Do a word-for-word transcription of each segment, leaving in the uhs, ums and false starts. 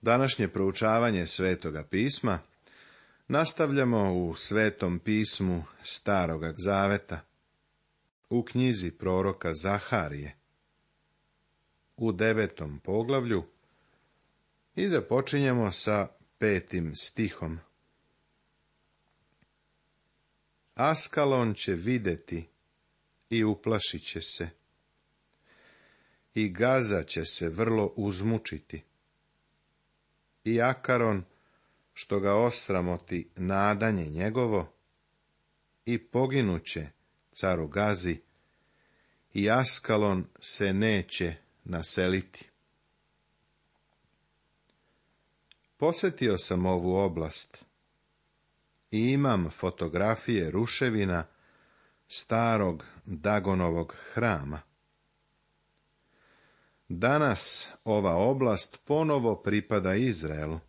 Današnje proučavanje Svetoga pisma nastavljamo u Svetom pismu Staroga zaveta, u knjizi proroka Zaharije, u devetom poglavlju, i započinjemo sa petim stihom. Askalon će vidjeti i uplašit će se, i Gaza će se vrlo uzmučiti, i Akaron, što ga osramoti nadanje njegovo, i poginuće caru Gazi, i Askalon se neće naseliti. Posjetio sam ovu oblast i imam fotografije ruševina starog Dagonovog hrama. Danas ova oblast ponovo pripada Izraelu.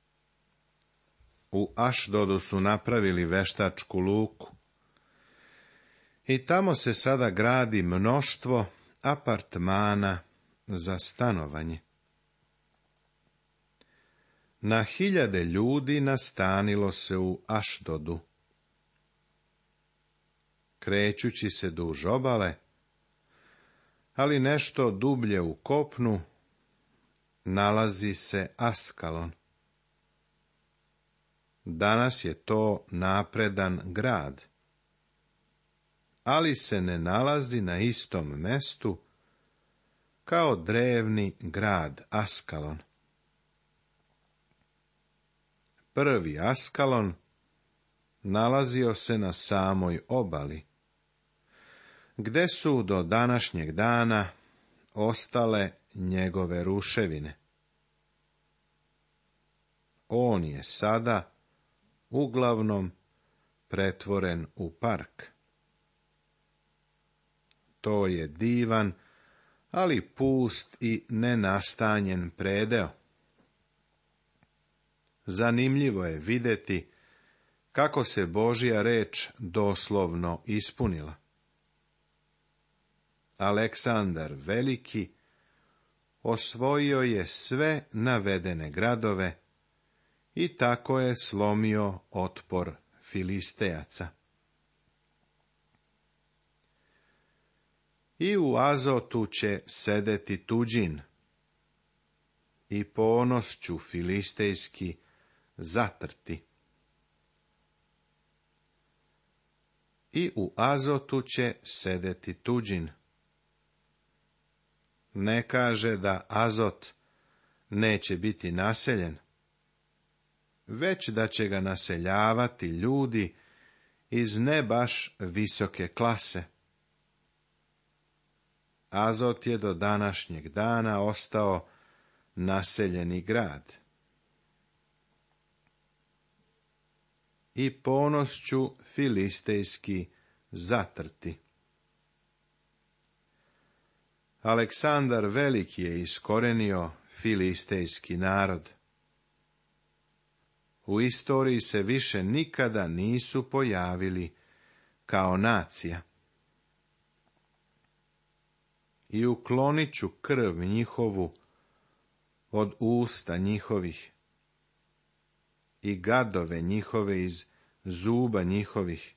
U Ašdodu su napravili veštačku luku i tamo se sada gradi mnoštvo apartmana za stanovanje. Na hiljade ljudi nastanilo se u Ašdodu. Krećući se duž obale, ali nešto dublje u kopnu, nalazi se Askalon. Danas je to napredan grad, ali se ne nalazi na istom mestu kao drevni grad Askalon. Prvi Askalon nalazio se na samoj obali, gde su do današnjeg dana ostale njegove ruševine. On je sada uglavnom pretvoren u park. To je divan, ali pust i nenastanjen predeo. Zanimljivo je vidjeti kako se Božja reč doslovno ispunila. Aleksandar Veliki osvojio je sve navedene gradove i tako je slomio otpor Filistejaca. I u Azotu će sedeti tuđin, i ponos ću filistejski zatrti. I u Azotu će sedeti tuđin. Ne kaže da Azot neće biti naseljen, već da će ga naseljavati ljudi iz ne baš visoke klase. Azot je do današnjeg dana ostao naseljeni grad. I ponos ću filistejski zatrti. Aleksandar Veliki je iskorenio filistejski narod. U istoriji se više nikada nisu pojavili kao nacija. I uklonit ću krv njihovu od usta njihovih, i gadove njihove iz zuba njihovih.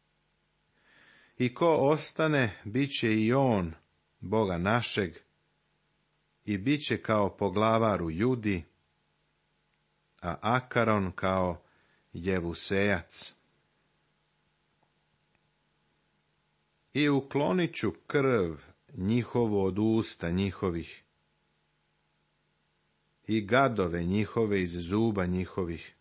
I ko ostane, bit će i on Boga našeg, i bit će kao poglavar u Judi, a Akaron kao Jevusejac. I uklonit ću krv njihovu od usta njihovih, i gadove njihove iz zuba njihovih.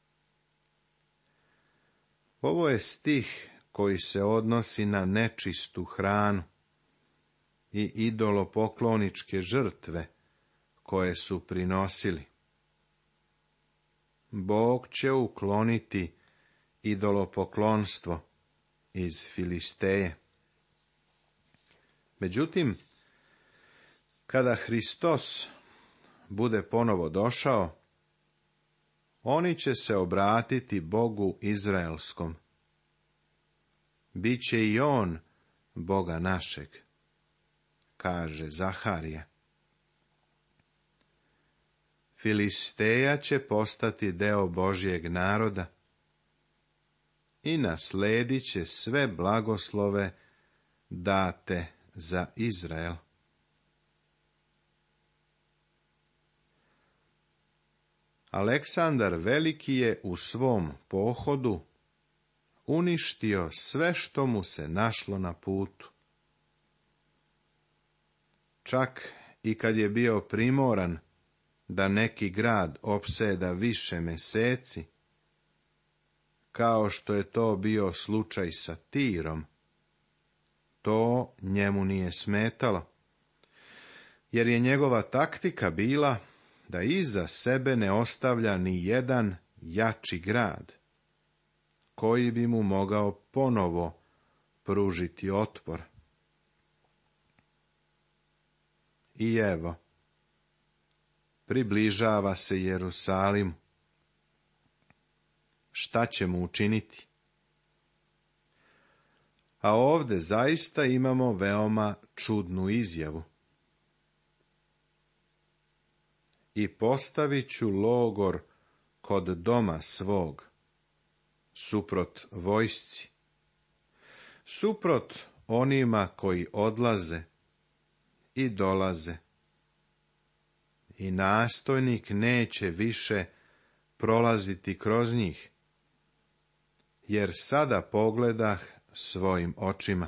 Ovo je stih koji se odnosi na nečistu hranu i idolopokloničke žrtve koje su prinosili. Bog će ukloniti idolopoklonstvo iz Filisteje. Međutim, kada Hristos bude ponovo došao, oni će se obratiti Bogu Izraelskom. Biće i on Boga našeg, kaže Zaharija. Filisteja će postati deo Božjeg naroda i nasledit će sve blagoslove date za Izrael. Aleksandar Veliki je u svom pohodu uništio sve što mu se našlo na putu. Čak i kad je bio primoran da neki grad opseda više meseci, kao što je to bio slučaj sa Tirom, to njemu nije smetalo, jer je njegova taktika bila da iza sebe ne ostavlja ni jedan jači grad, koji bi mu mogao ponovo pružiti otpor. I evo, približava se Jerusalimu. Šta će mu učiniti? A ovde zaista imamo veoma čudnu izjavu. I postavit ću logor kod doma svog, suprot vojsci, suprot onima koji odlaze i dolaze. I nastojnik neće više prolaziti kroz njih, jer sada pogledah svojim očima.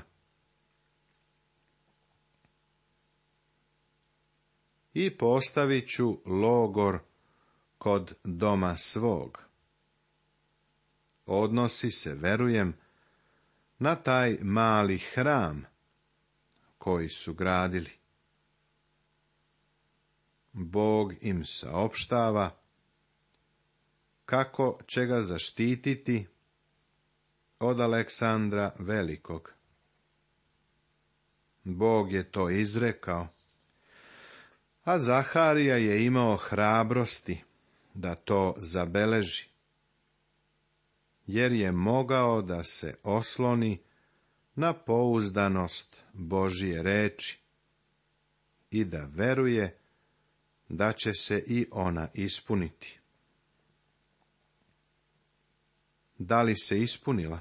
I postavit ću logor kod doma svog. Odnosi se, verujem, na taj mali hram koji su gradili. Bog im saopštava kako će ga zaštititi od Aleksandra Velikog. Bog je to izrekao, a Zaharija je imao hrabrosti da to zabeleži, jer je mogao da se osloni na pouzdanost Božje reči i da veruje da će se i ona ispuniti. Da li se ispunila?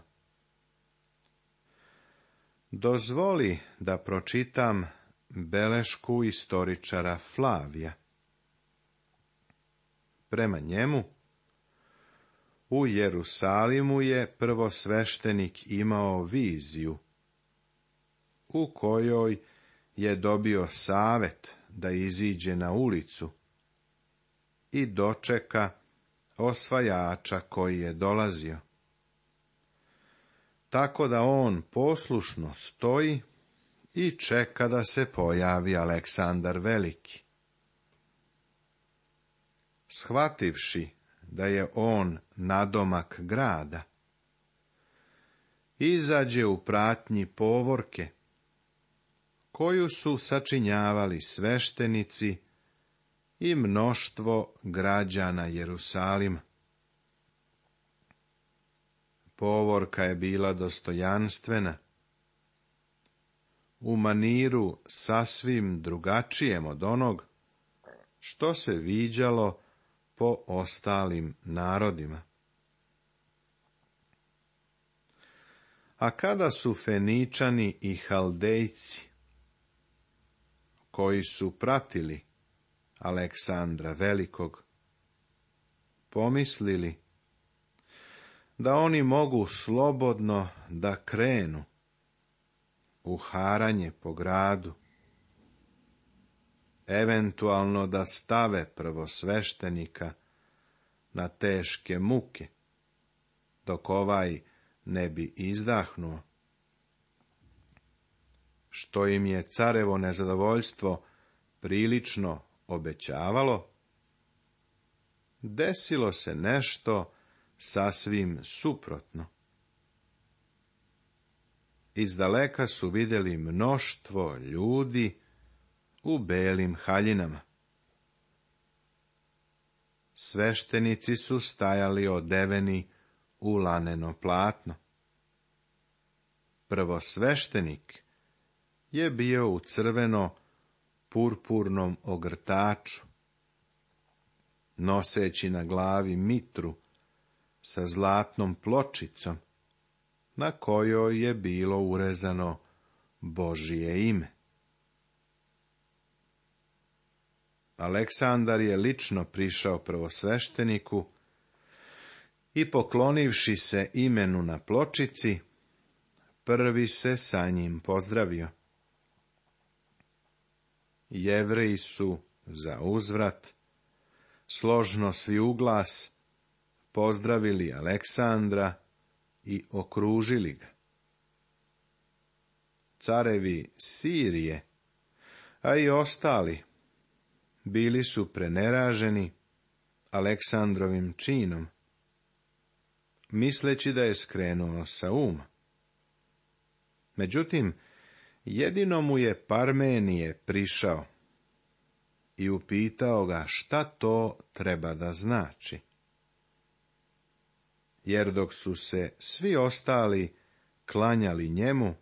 Dozvoli da pročitam belešku istoričara Flavija. Prema njemu, u Jerusalimu je prvosveštenik imao viziju, u kojoj je dobio savet da iziđe na ulicu i dočeka osvajača koji je dolazio. Tako da on poslušno stoji i čeka da se pojavi Aleksandar Veliki. Shvativši da je on nadomak grada, izađe u pratnji povorke, koju su sačinjavali sveštenici i mnoštvo građana Jerusalima. Povorka je bila dostojanstvena, u maniru sasvim drugačijem od onog što se viđalo po ostalim narodima. A kada su Feničani i Haldejci, koji su pratili Aleksandra Velikog, pomislili da oni mogu slobodno da krenu u haranje po gradu, eventualno da stave prvosveštenika na teške muke, dok ovaj ne bi izdahnuo, što im je carevo nezadovoljstvo prilično obećavalo, desilo se nešto sasvim suprotno. Izdaleka su vidjeli mnoštvo ljudi u belim haljinama. Sveštenici su stajali odeveni u laneno platno. Prvosveštenik je bio u crveno purpurnom ogrtaču, noseći na glavi mitru sa zlatnom pločicom, na kojoj je bilo urezano Božije ime. Aleksandar je lično prišao prvosvešteniku i poklonivši se imenu na pločici, prvi se sa njim pozdravio. Jevreji su za uzvrat, složno svi uglas, pozdravili Aleksandra i okružili ga. Carevi Sirije, a i ostali, bili su preneraženi Aleksandrovim činom, misleći da je skrenuo sa uma. Međutim, jedino mu je Parmenije prišao i upitao ga šta to treba da znači. Jer dok su se svi ostali klanjali njemu,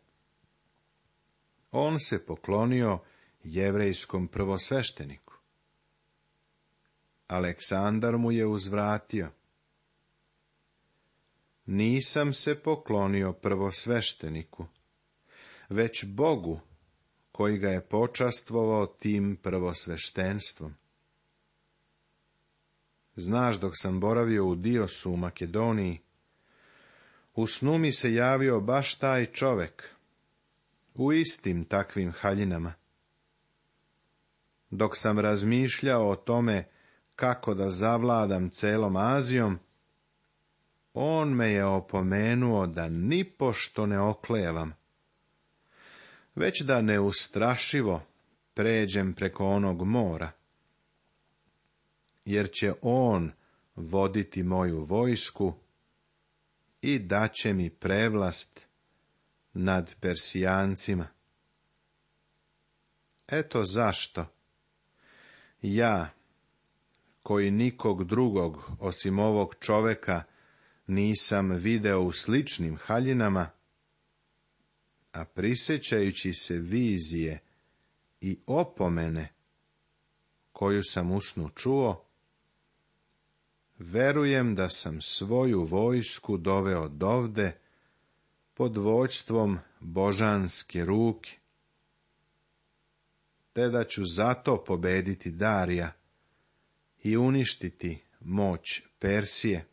on se poklonio jevrejskom prvosvešteniku. Aleksandar mu je uzvratio: nisam se poklonio prvosvešteniku, već Bogu, koji ga je počastvovao tim prvosveštenstvom. Znaš, dok sam boravio u Diosu u Makedoniji, u snu mi se javio baš taj čovek, u istim takvim haljinama. Dok sam razmišljao o tome kako da zavladam celom Azijom, on me je opomenuo da nipošto ne oklevam, već da neustrašivo pređem preko onog mora, jer će on voditi moju vojsku i daće mi prevlast nad Persijancima. Eto zašto ja, koji nikog drugog osim ovog čoveka nisam video u sličnim haljinama, a prisjećajući se vizije i opomene koju sam u snu čuo, verujem da sam svoju vojsku doveo dovde pod vođstvom božanske ruke, te da ću zato pobediti Darija i uništiti moć Persije,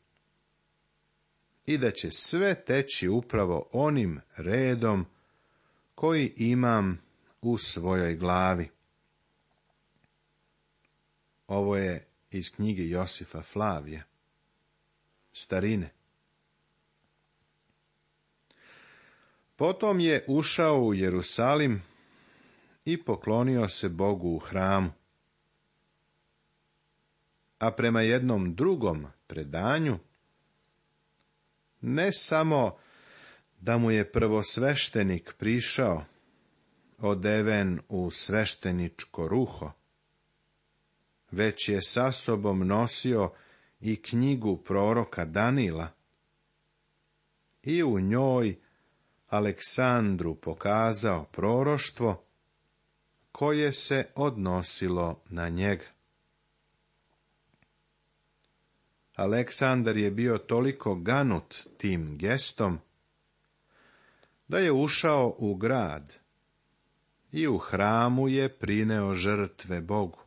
i da će sve teći upravo onim redom koji imam u svojoj glavi. Ovo je iz knjige Josifa Flavija, starine. Potom je ušao u Jerusalim i poklonio se Bogu u hramu. A prema jednom drugom predanju, ne samo da mu je prvosveštenik prišao, odeven u svešteničko ruho, već je sa sobom nosio i knjigu proroka Danila i u njoj Aleksandru pokazao proroštvo koje se odnosilo na njega. Aleksandar je bio toliko ganut tim gestom da je ušao u grad i u hramu je prineo žrtve Bogu.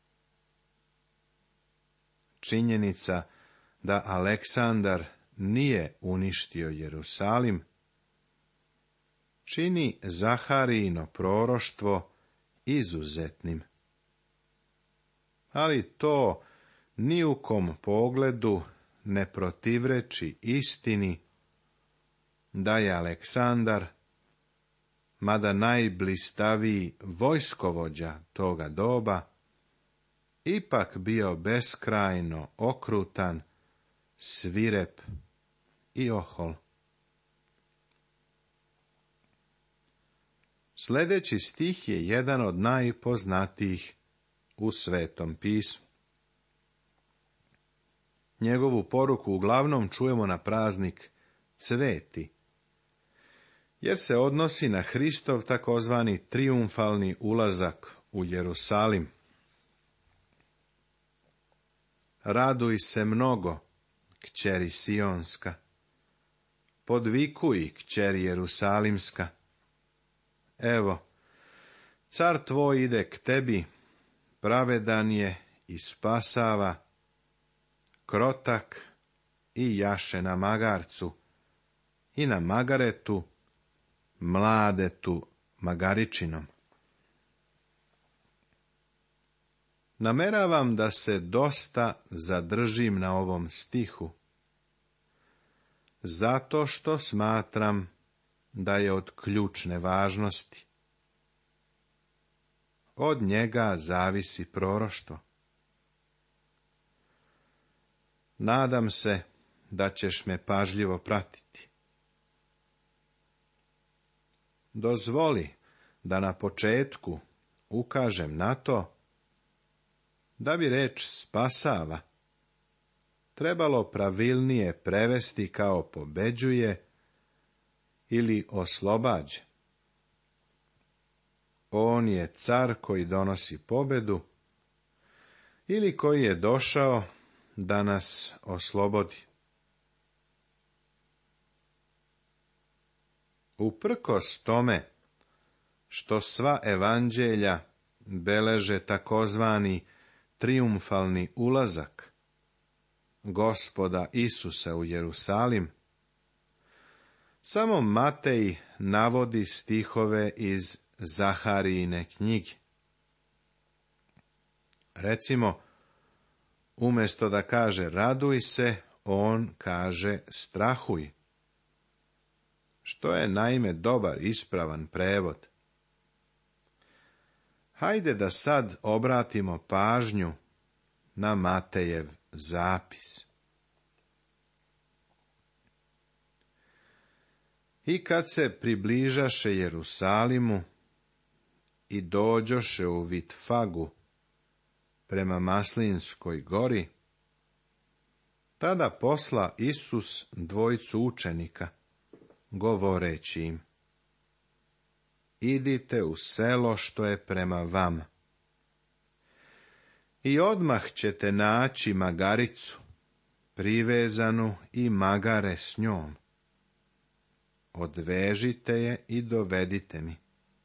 Činjenica da Aleksandar nije uništio Jerusalim čini Zaharijino proroštvo izuzetnim. Ali to ni u kom pogledu ne protivreči istini da je Aleksandar, mada najblistaviji vojskovođa toga doba, ipak bio beskrajno okrutan, svirep i ohol. Sljedeći stih je jedan od najpoznatijih u Svetom pismu. Njegovu poruku uglavnom čujemo na praznik Cveti, jer se odnosi na Hristov takozvani trijumfalni ulazak u Jerusalim. Raduj se mnogo, kćeri Sionska. Podvikuj, kćeri Jerusalimska. Evo, car tvoj ide k tebi, pravedan je i spasava, krotak i jaše na magarcu, i na magaretu, mladetu magaričinom. Nameravam da se dosta zadržim na ovom stihu, zato što smatram da je od ključne važnosti. Od njega zavisi proroštvo. Nadam se da ćeš me pažljivo pratiti. Dozvoli da na početku ukažem na to da bi reč spasava trebalo pravilnije prevesti kao pobeđuje ili oslobađa. On je car koji donosi pobedu ili koji je došao da nas oslobodi. Uprkos tome što sva evanđelja beleže takozvani trijumfalni ulazak Gospoda Isusa u Jerusalim, samo Matej navodi stihove iz Zaharijine knjige. Recimo, umjesto da kaže raduj se, on kaže strahuj, što je naime dobar, ispravan prevod. Hajde da sad obratimo pažnju na Matejev zapis. I kad se približaše Jerusalimu i dođoše u Vitfagu prema Maslinskoj gori, tada posla Isus dvojicu učenika, govoreći im: idite u selo što je prema vama. I odmah ćete naći magaricu, privezanu i magare s njom. Odvežite je i dovedite mi.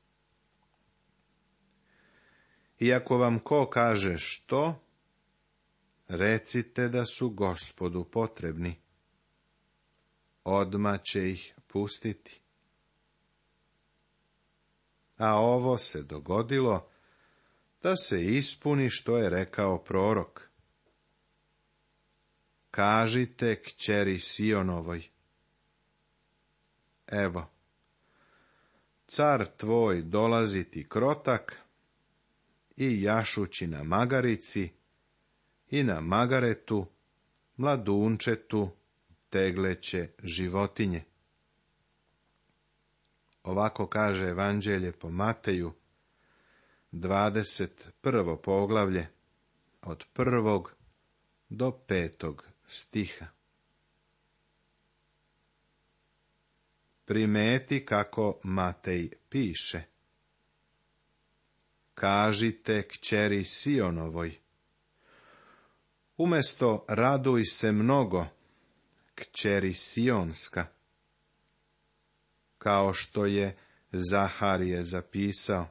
I ako vam ko kaže što, recite da su Gospodu potrebni. Odmah će ih pustiti. A ovo se dogodilo da se ispuni što je rekao prorok. Kažite kćeri Sionovoj: evo, car tvoj dolazi ti krotak i jašući na magarici i na magaretu, mladunčetu, tegleće životinje. Ovako kaže Evanđelje po Mateju, dvadeset prvo poglavlje, od prvog do petog stiha. Primeti kako Matej piše: kažite kćeri Sionovoj. Umjesto raduj se mnogo, kćeri Sionska, kao što je Zaharije zapisao.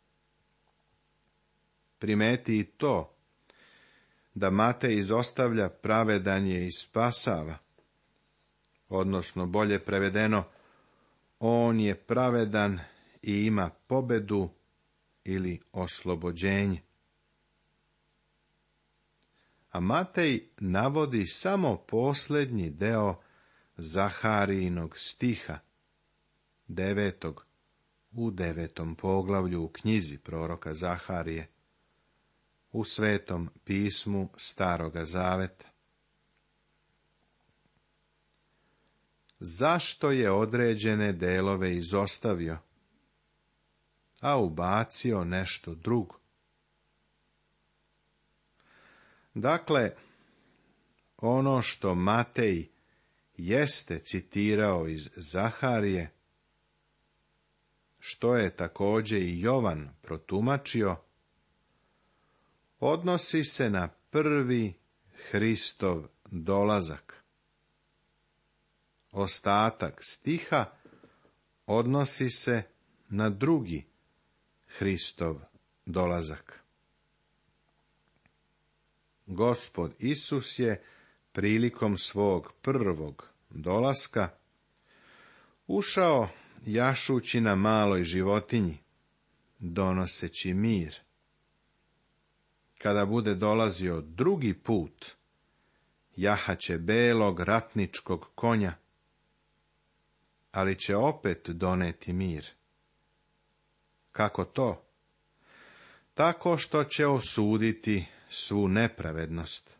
Primeti i to, da Matej izostavlja pravedan je i spasava, odnosno bolje prevedeno, on je pravedan i ima pobedu ili oslobođenje. A Matej navodi samo posljednji deo Zaharijinog stiha, devetog, u devetom poglavlju u knjizi proroka Zaharije, u Svetom pismu Staroga Zaveta. Zašto je određene delove izostavio, a ubacio nešto drugo? Dakle, ono što Matej jeste citirao iz Zaharije, što je također i Jovan protumačio, odnosi se na prvi Hristov dolazak. Ostatak stiha odnosi se na drugi Hristov dolazak. Gospod Isus je prilikom svog prvog dolaska ušao jašući na maloj životinji, donoseći mir. Kada bude dolazio drugi put, jahaće belog ratničkog konja, ali će opet doneti mir. Kako to? Tako što će osuditi svu nepravednost.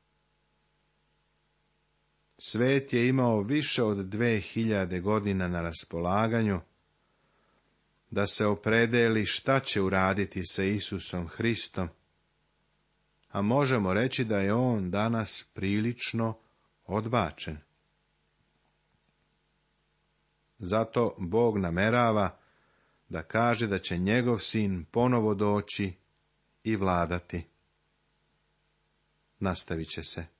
Svet je imao više od dve hiljade godina na raspolaganju da se opredeli šta će uraditi sa Isusom Hristom, a možemo reći da je on danas prilično odbačen. Zato Bog namerava da kaže da će njegov sin ponovo doći i vladati. Nastavit će se.